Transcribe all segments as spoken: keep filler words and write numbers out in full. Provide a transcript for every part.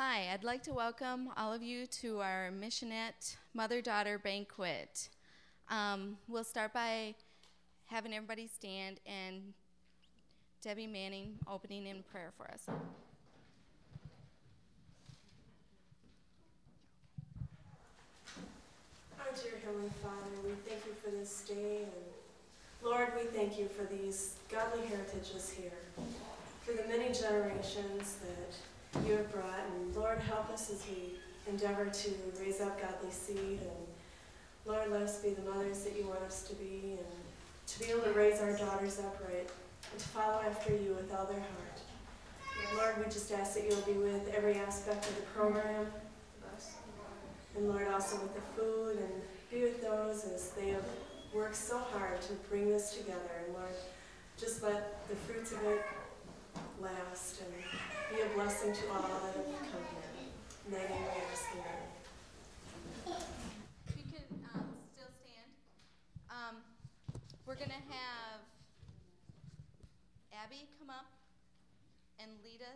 Hi, I'd like to welcome all of you to our Missionette Mother-Daughter Banquet. Um, we'll start by having everybody stand and Debbie Manning opening in prayer for us. Our dear Heavenly Father, we thank you for this day, and Lord, we thank you for these godly heritages here, for the many generations that you have brought, and Lord, help us as we endeavor to raise up godly seed, and Lord, let us be the mothers that you want us to be, and to be able to raise our daughters upright, and to follow after you with all their heart. And Lord, we just ask that you'll be with every aspect of the program, and Lord, also with the food, and be with those as they have worked so hard to bring this together. And Lord, just let the fruits of it last and be a blessing to all that have come here. In thy name we ask, Amen. You can um, still stand. Um, we're going to have Abby come up and lead us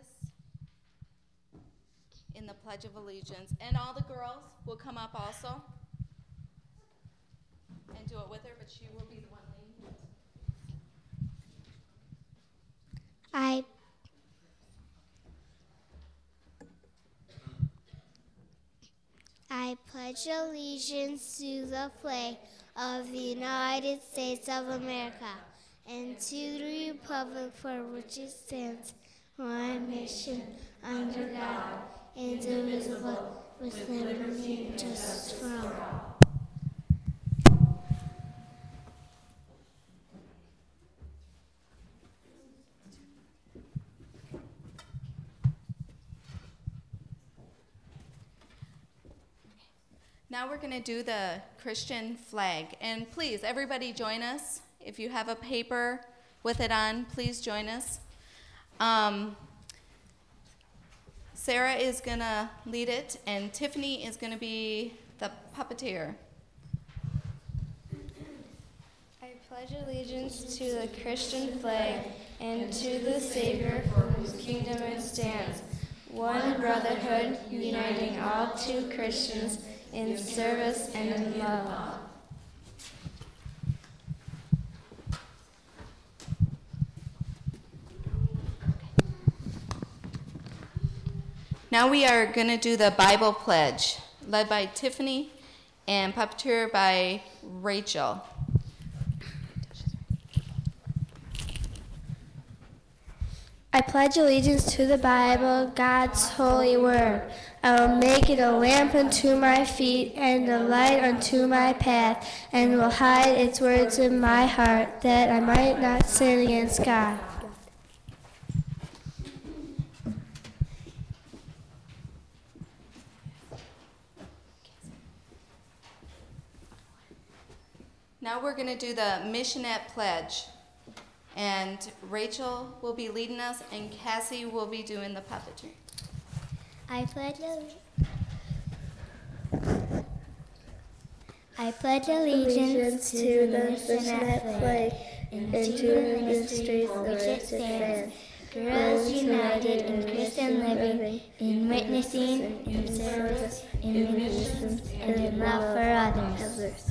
in the Pledge of Allegiance. And all the girls will come up also and do it with her, but she will be the one leading it. I I pledge allegiance to the flag of the United States of America and to the republic for which it stands, one nation, under God, indivisible, with liberty and justice for all. Now we're going to do the Christian flag. And please, everybody join us. If you have a paper with it on, please join us. Um, Sarah is going to lead it, and Tiffany is going to be the puppeteer. I pledge allegiance to the Christian flag and to the Savior for whose kingdom it stands, one brotherhood uniting all true Christians in service and in love. Now we are going to do the Bible pledge, led by Tiffany and puppeteer by Rachel. I pledge allegiance to the Bible, God's holy word. I will make it a lamp unto my feet and a light unto my path, and will hide its words in my heart, that I might not sin against God. Now we're going to do the Missionette pledge. And Rachel will be leading us, and Cassie will be doing the puppetry. I pledge I pledge allegiance to the Missionette flag and to the ministries for which it stands, Girls United in Christian living, in witnessing, in service, in ministry, and in love for others.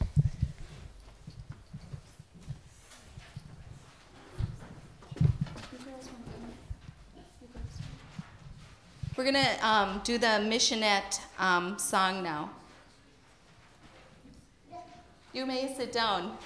We're going to um, do the Missionette um, song now. You may sit down.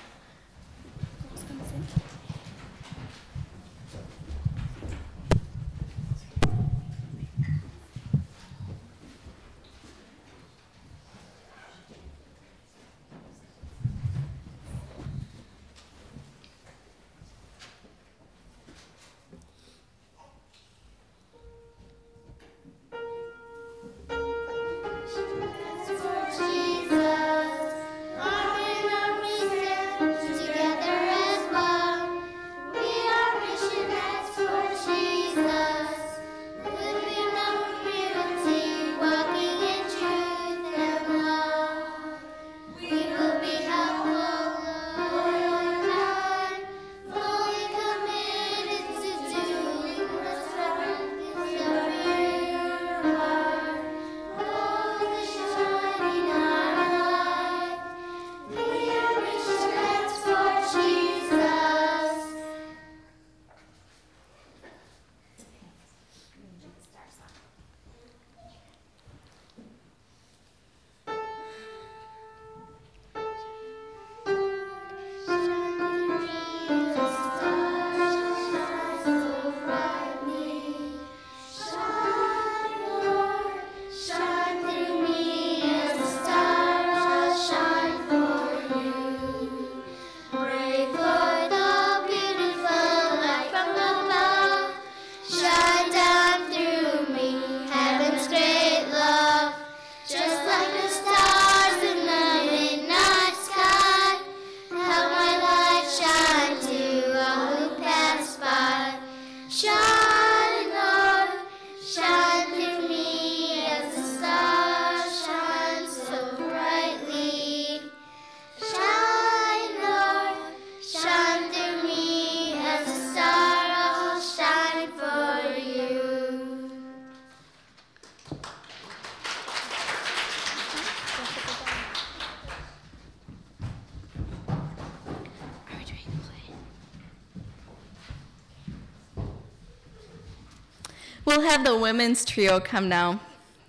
Jesus, our reason, We'll have the women's trio come now.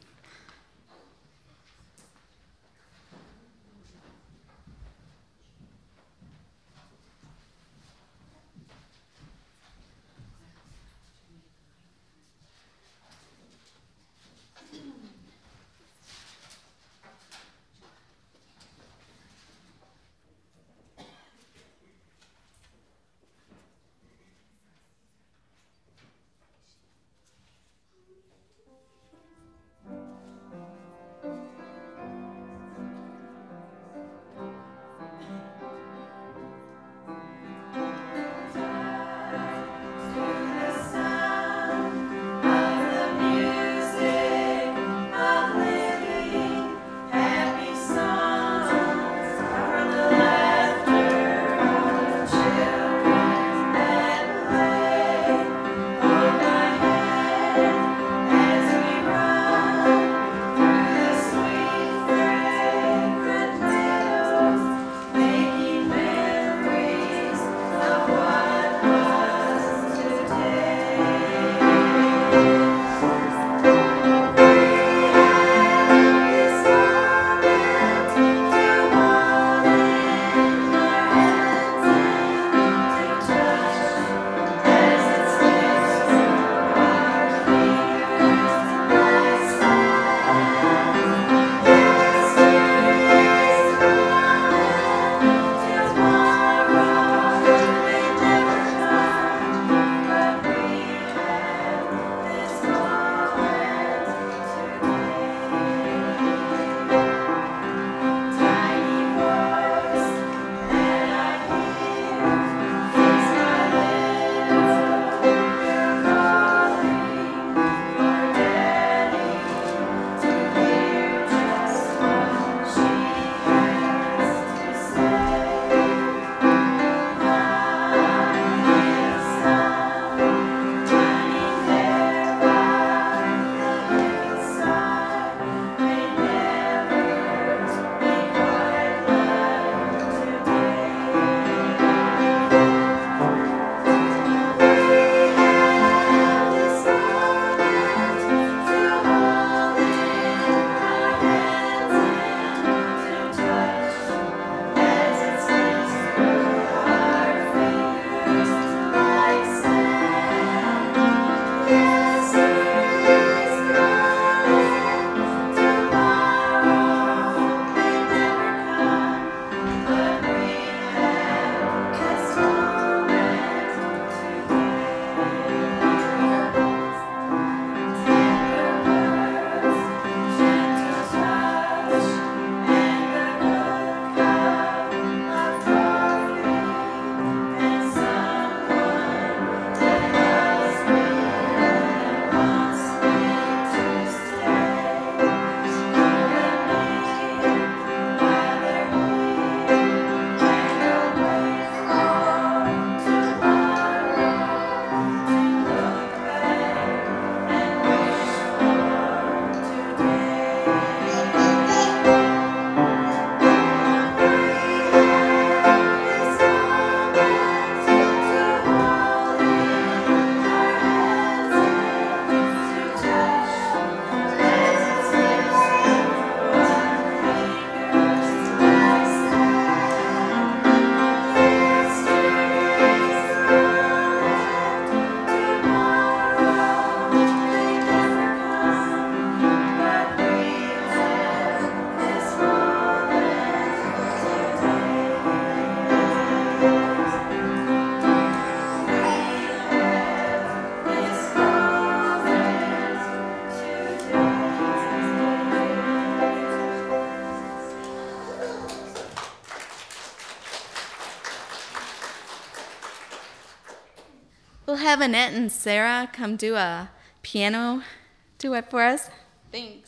We'll have Annette and Sarah come do a piano duet for us. Thanks.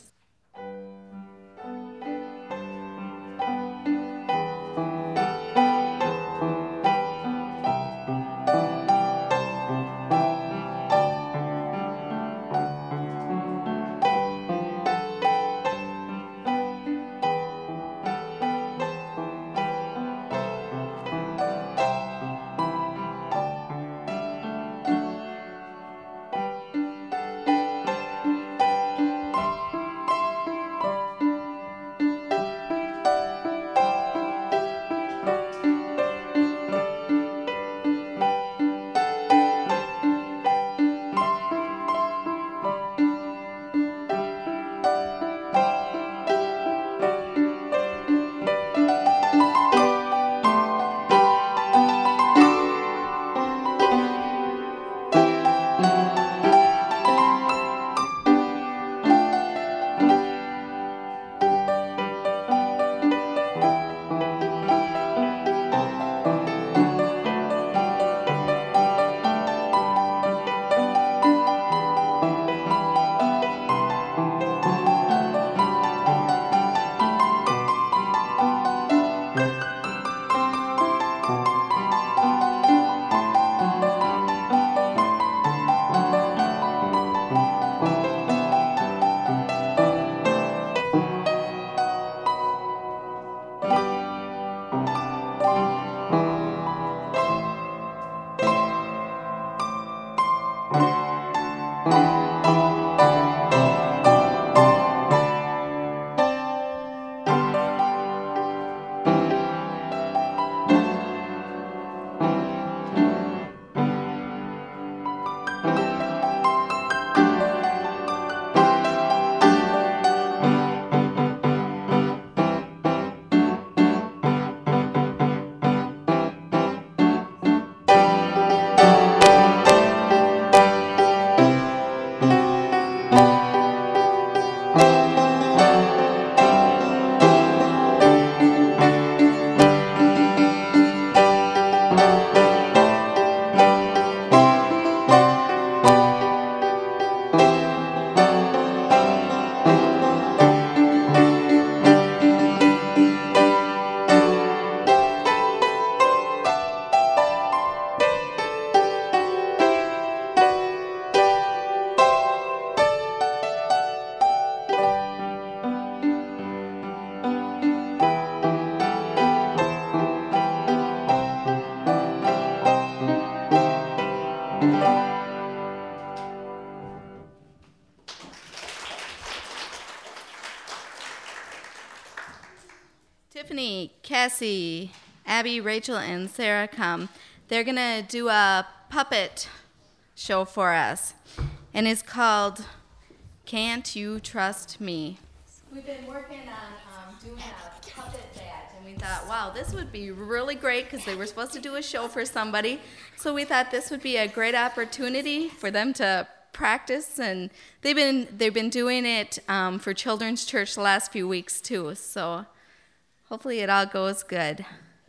Tiffany, Cassie, Abby, Rachel, and Sarah come. They're going to do a puppet show for us, and it's called Can't You Trust Me? We've been working on um, doing a puppet badge, and we thought, wow, this would be really great because they were supposed to do a show for somebody. So we thought this would be a great opportunity for them to practice, and they've been they've been doing it um, for Children's Church the last few weeks too. So hopefully it all goes good.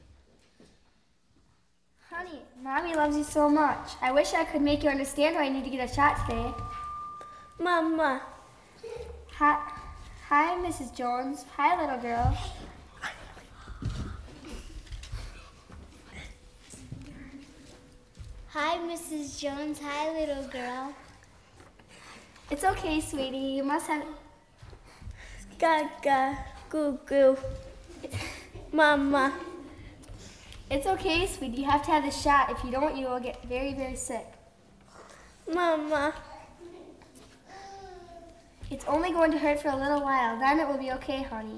Honey, Mommy loves you so much. I wish I could make you understand why I need to get a shot today. Mama. Hi, hi, Missus Jones. Hi, little girl. Hi, Missus Jones. Hi, little girl. It's okay, sweetie. You must have... Gaga, goo goo. Mama. It's okay, sweetie. You have to have the shot. If you don't, you will get very, very sick. Mama. It's only going to hurt for a little while. Then it will be okay, honey.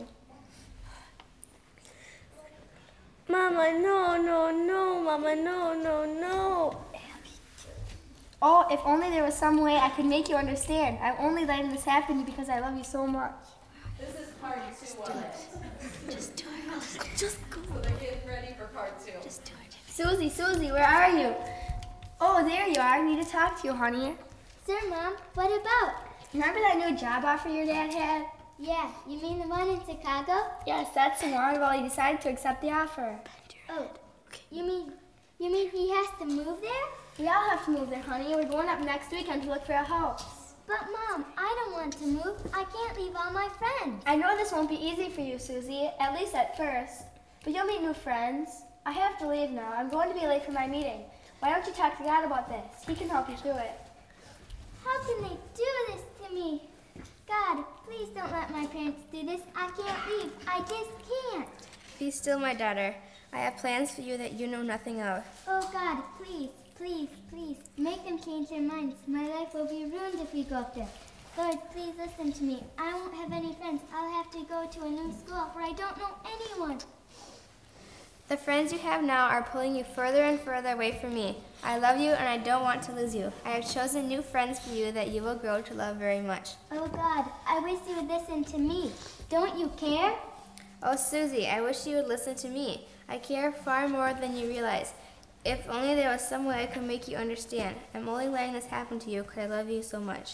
Mama, no, no, no. Mama, no, no, no. Oh, if only there was some way I could make you understand. I'm only letting this happen because I love you so much. This is part two of it. Just do it. Just go. So they're getting ready for part two. Just do it. Susie, Susie, where are you? Oh, there you are. I need to talk to you, honey. Sir, Mom, what about? Remember that new job offer your dad had? Yeah, you mean the one in Chicago? Yes, that's the one. Well, he decided to accept the offer. Oh, you mean, you mean he has to move there? We all have to move there, honey. We're going up next weekend to look for a house. But Mom, I don't want to move. I can't leave all my friends. I know this won't be easy for you, Susie, at least at first. But you'll meet new friends. I have to leave now. I'm going to be late for my meeting. Why don't you talk to God about this? He can help you through it. How can they do this to me? God, please don't let my parents do this. I can't leave. I just can't. Be still, my daughter. I have plans for you that you know nothing of. Oh God, please, please, please, make them change their minds. My life will be ruined if we go up there. Lord, please listen to me. I won't have any friends. I'll have to go to a new school where I don't know anyone. The friends you have now are pulling you further and further away from me. I love you and I don't want to lose you. I have chosen new friends for you that you will grow to love very much. Oh God, I wish you would listen to me. Don't you care? Oh, Susie, I wish you would listen to me. I care far more than you realize. If only there was some way I could make you understand. I'm only letting this happen to you because I love you so much.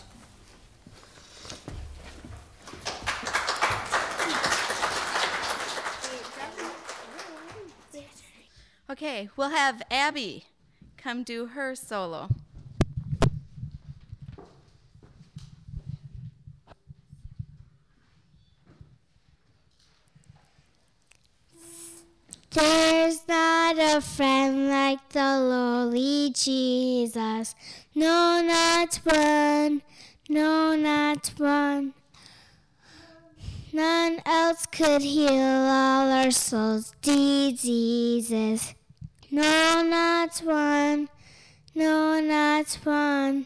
Okay, we'll have Abby come do her solo. There's not a friend like the lowly Jesus. No, not one. No, not one. None else could heal all our souls' diseases. No, not one. No, not one.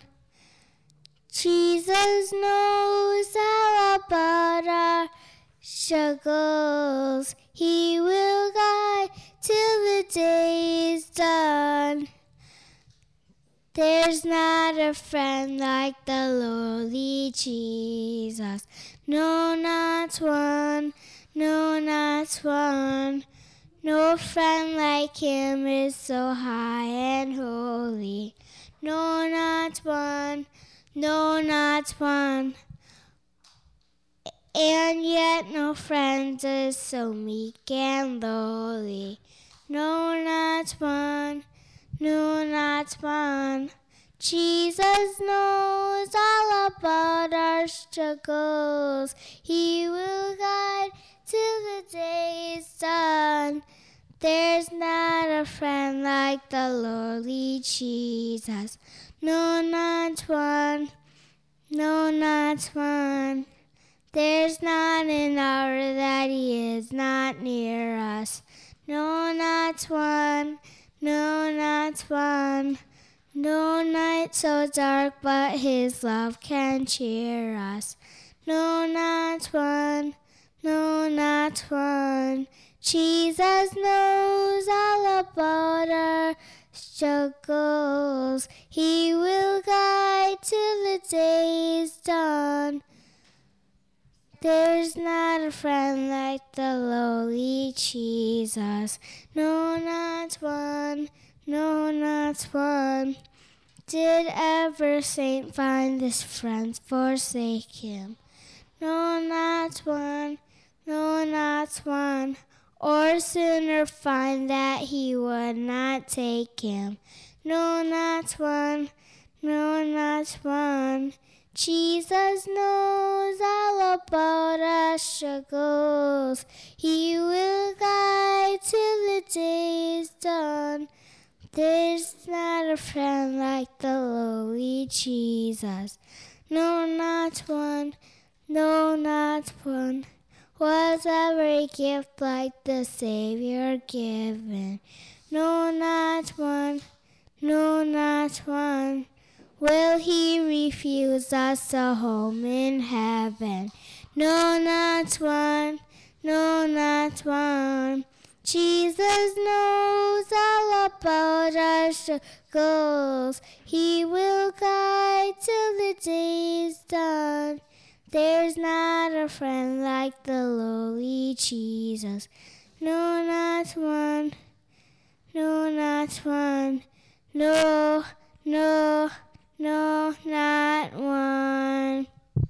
Jesus knows all about our struggles. He will guide till the day is done. There's not a friend like the lowly Jesus. No, not one. No, not one. No friend like him is so high and holy. No, not one. No, not one. And yet no friend is so meek and lowly. No, not one. No, not one. Jesus knows all about our struggles. He will guide till the day is done. There's not a friend like the lowly Jesus. No, not one. No, not one. There's not an hour that he is not near us. No, not one. No, not one. No night so dark, but his love can cheer us. No, not one. No, not one. done. Jesus knows all about our struggles. He will guide till the day is done. There's not a friend like the lowly Jesus. No, not one. No, not one. Did ever saint find this friend forsake him? No, not one. No, not one. Or sinner find that he would not take him. No, not one. No, not one. Jesus knows all about our struggles. He will guide till the day is done. There's not a friend like the lowly Jesus. No, not one. No, not one. Was ever a gift like the Savior given? No, not one. No, not one. Will he refuse us a home in heaven? No, not one. No, not one. Jesus knows all about our struggles. He will guide till the day is done. There's not a friend like the lowly Jesus. No, not one. No, not one. No, no, no, not one.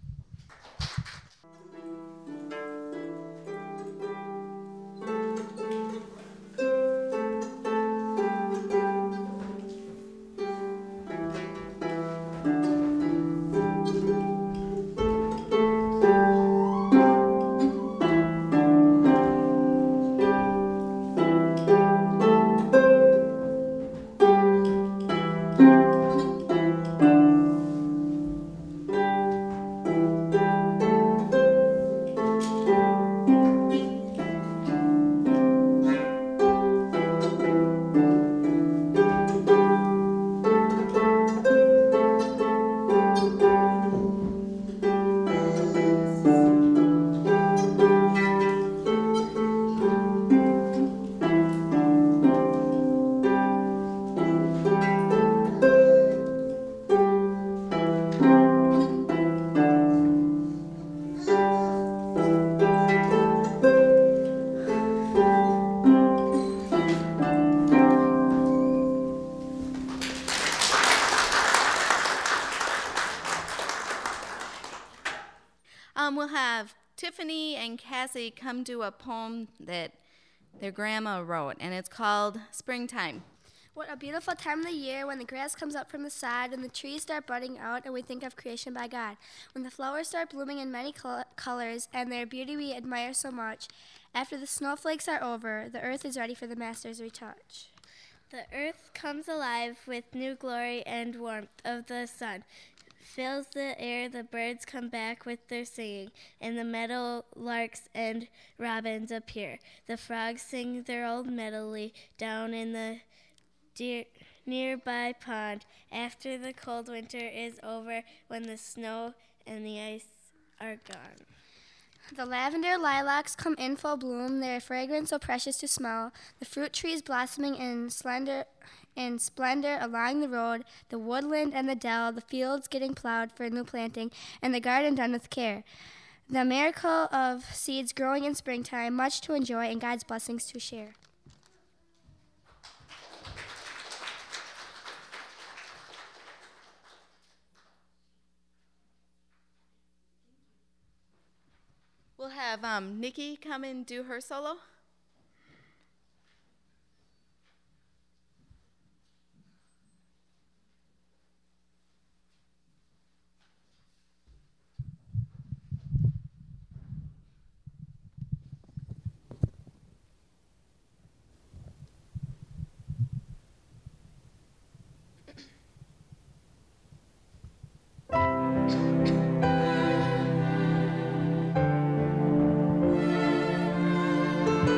Um, we'll have Tiffany and Cassie come do a poem that their grandma wrote, and it's called Springtime. What a beautiful time of the year when the grass comes up from the sod and the trees start budding out and we think of creation by God. When the flowers start blooming in many col- colors and their beauty we admire so much. After the snowflakes are over, the earth is ready for the Master's retouch. The earth comes alive with new glory and warmth of the sun. Fills the air, the birds come back with their singing, and the meadow larks and robins appear. The frogs sing their old melody down in the dear, nearby pond. After the cold winter is over, when the snow and the ice are gone. The lavender lilacs come in full bloom, their fragrance so precious to smell. The fruit trees blossoming in slender in splendor along the road, the woodland and the dell, the fields getting plowed for new planting, and the garden done with care. The miracle of seeds growing in springtime, much to enjoy and God's blessings to share. We'll have um, Nikki come and do her solo. Thank you.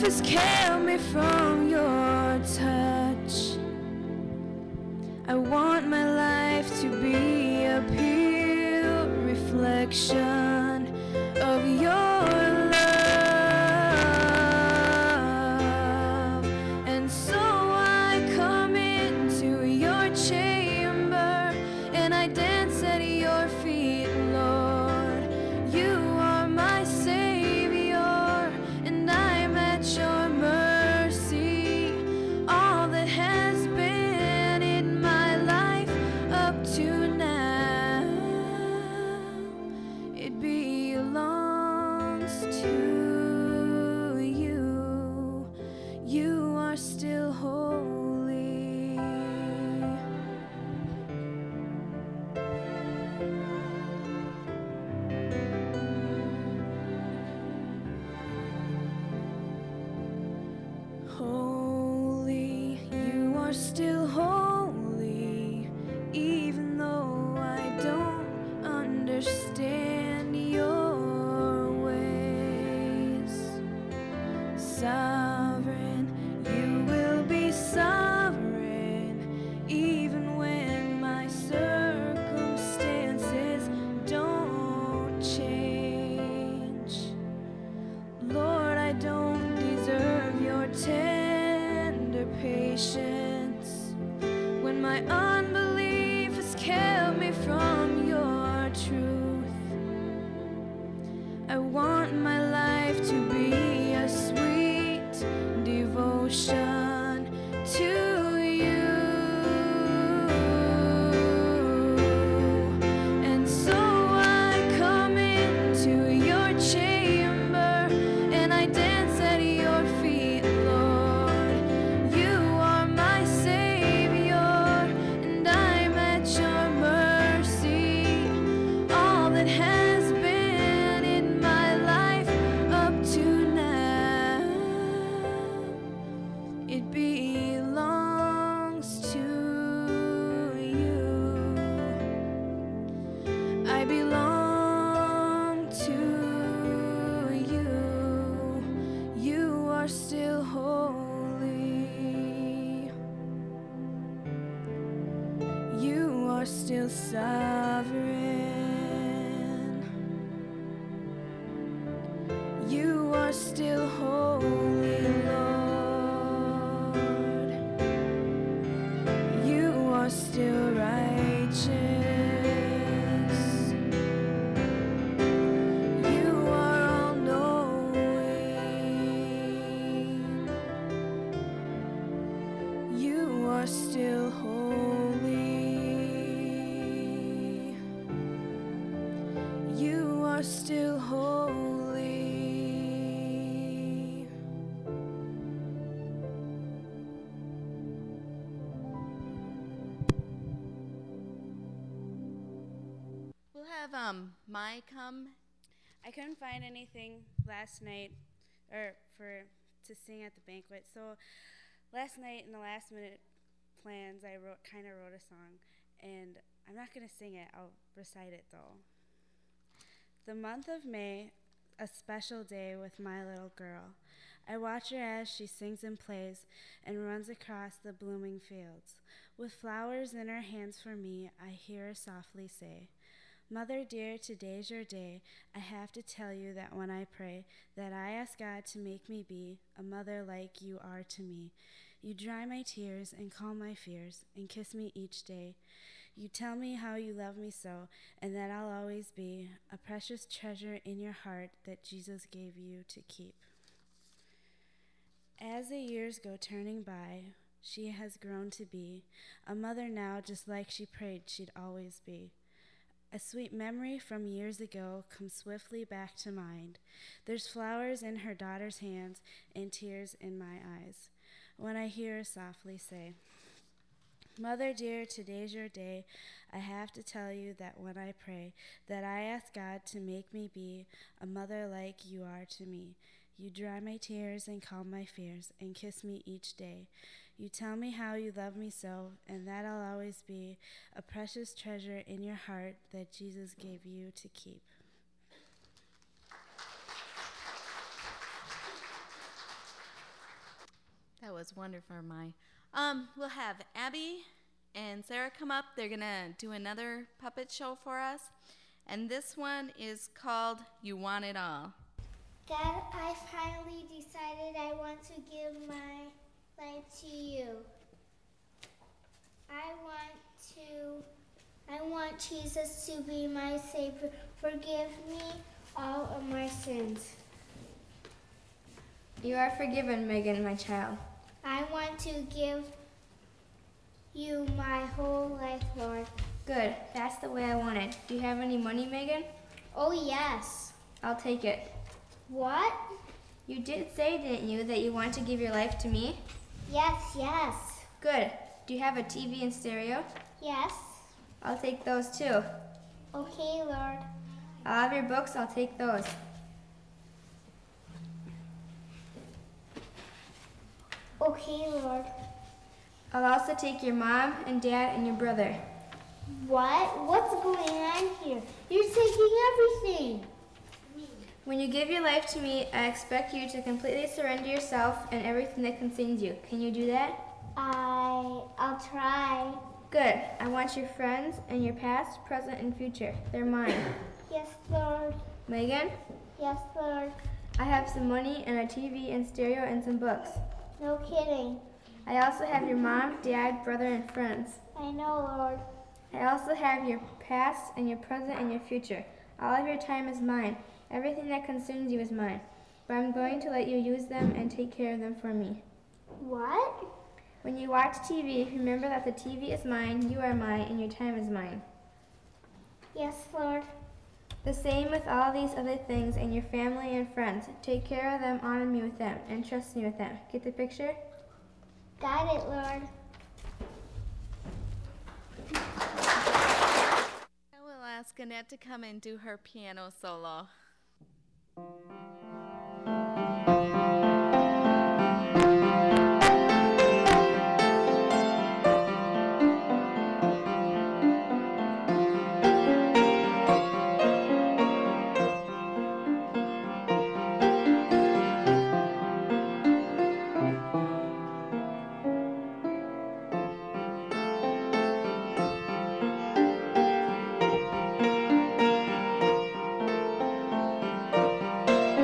has kept me from your touch. I want my life to be a pure reflection of your love. And so I come into your chamber and I dance at your feet, Lord. You are my Savior and I'm at your mercy. All that has been in my life up to now, it belongs to you. You are still holy. Holy, you are still holy, even though I don't understand your ways. Sovereign, you will be sovereign, even when my circumstances don't change. Lord, I don't deserve your tender patience when my unbelief has kept me from your truth. I want my life to be a sweet devotion to you. And so I come into your chamber and I dance at your feet, Lord. You are my Savior and I'm at your mercy. All that has been in my life up to now, it belongs to you. I belong to you. You are still holy. You are still sovereign. You are still holy, Lord. You are still righteous. You are all knowing. You are still holy. You are still holy. We'll have um Mai come. I couldn't find anything last night or for to sing at the banquet. So last night in the last minute plans, I wrote kind of wrote a song, and I'm not going to sing it. I'll recite it though. The month of May, a special day with my little girl. I watch her as she sings and plays and runs across the blooming fields. With flowers in her hands for me, I hear her softly say, "Mother dear, today's your day. I have to tell you that when I pray, that I ask God to make me be a mother like you are to me. You dry my tears and calm my fears and kiss me each day. You tell me how you love me so, and that I'll always be a precious treasure in your heart that Jesus gave you to keep." As the years go turning by, she has grown to be a mother now, just like she prayed she'd always be. A sweet memory from years ago comes swiftly back to mind. There's flowers in her daughter's hands and tears in my eyes when I hear her softly say, "Mother dear, today's your day. I have to tell you that when I pray, that I ask God to make me be a mother like you are to me. You dry my tears and calm my fears and kiss me each day. You tell me how you love me so, and that I'll always be a precious treasure in your heart that Jesus gave you to keep." was wonderful, my. Um, we'll have Abby and Sarah come up. They're going to do another puppet show for us. And this one is called You Want It All. Dad, I finally decided I want to give my life to you. I want to, I want Jesus to be my Savior. Forgive me all of my sins. You are forgiven, Megan, my child. I want to give you my whole life, Lord. Good. That's the way I want it. Do you have any money, Megan? Oh, yes. I'll take it. What? You did say, didn't you, that you want to give your life to me? Yes, yes. Good. Do you have a T V and stereo? Yes. I'll take those too. Okay, Lord. I'll have your books. I'll take those. Okay, Lord. I'll also take your mom and dad and your brother. What? What's going on here? You're taking everything. When you give your life to me, I expect you to completely surrender yourself and everything that concerns you. Can you do that? I... I'll try. Good. I want your friends and your past, present, and future. They're mine. Yes, Lord. Megan? Yes, Lord. I have some money and a T V and stereo and some books. No kidding. I also have your mom, dad, brother, and friends. I know, Lord. I also have your past and your present and your future. All of your time is mine. Everything that concerns you is mine. But I'm going to let you use them and take care of them for me. What? When you watch T V, remember that the T V is mine, you are mine, and your time is mine. Yes, Lord. The same with all these other things and your family and friends. Take care of them, honor me with them, and trust me with them. Get the picture? Got it, Lord. I will ask Annette to come and do her piano solo. Thank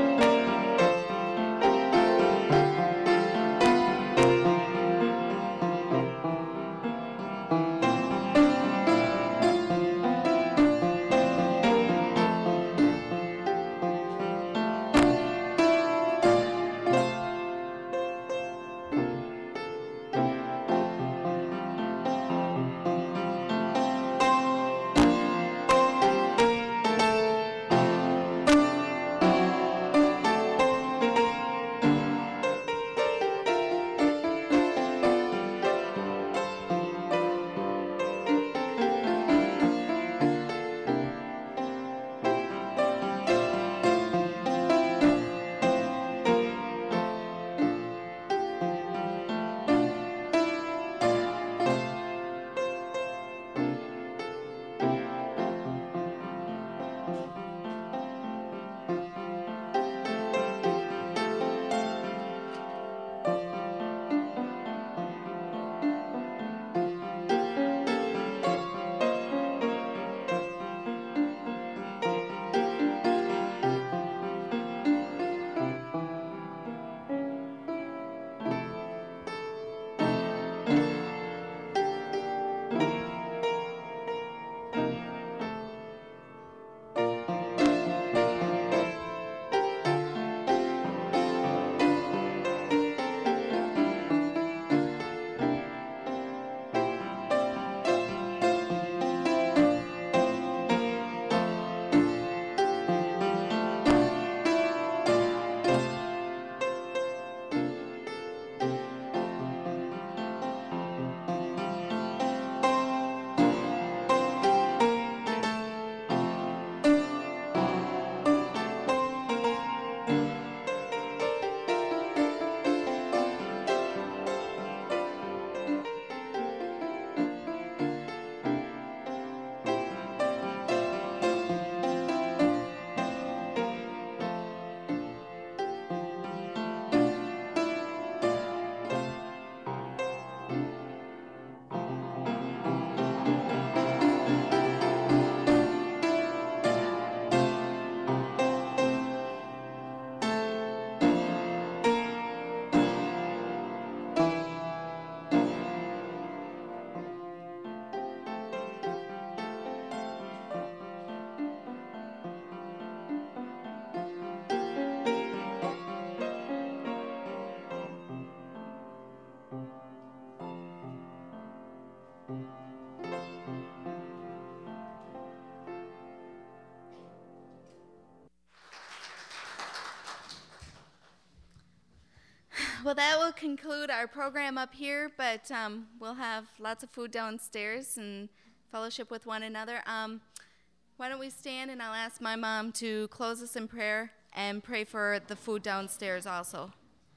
well, that will conclude our program up here, but um, we'll have lots of food downstairs and fellowship with one another. Um, why don't we stand, and I'll ask my mom to close us in prayer and pray for the food downstairs also.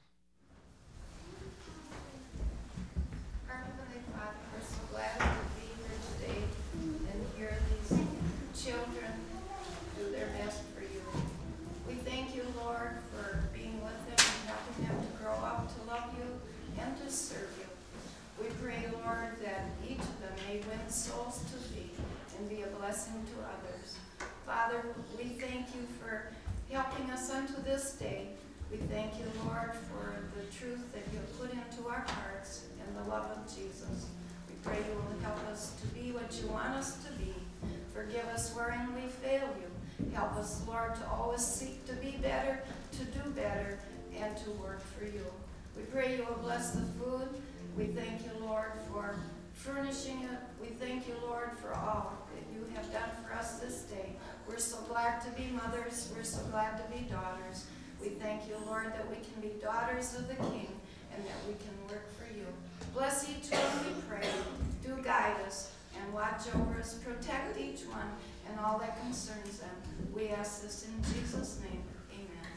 Our Heavenly Father, we're so glad to be here today and hear these children do their best for you. We thank you, Lord, for being with them and helping them to grow up to love you and to serve you. We pray, Lord, that each of them may win souls to thee and be a blessing to others. Father, we thank you for helping us unto this day. We thank you, Lord, for the truth that you have put into our hearts and the love of Jesus. We pray you will help us to be what you want us to be. Forgive us wherein we fail you. Help us, Lord, to always seek to be better, to do better, and to work for you. We pray you will bless the food. We thank you, Lord, for furnishing it. We thank you, Lord, for all that you have done for us this day. We're so glad to be mothers. We're so glad to be daughters. We thank you, Lord, that we can be daughters of the King and that we can work for you. Bless each one, we pray. Do guide us and watch over us. Protect each one and all that concerns them. We ask this in Jesus' name.